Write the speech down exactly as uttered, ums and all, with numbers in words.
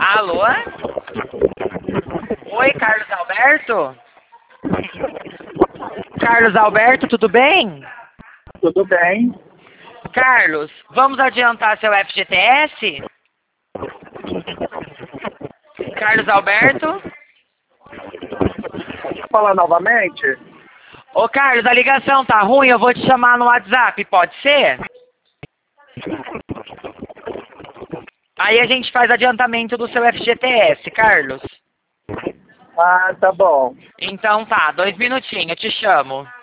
Alô? Oi, Carlos Alberto? Carlos Alberto, tudo bem? Tudo bem? Carlos, vamos adiantar seu F G T S? Carlos Alberto? Fala novamente? Ô Carlos, a ligação tá ruim, eu vou te chamar no WhatsApp, pode ser? Aí a gente faz adiantamento do seu F G T S, Carlos. Ah, tá bom. Então tá, dois minutinhos, eu te chamo.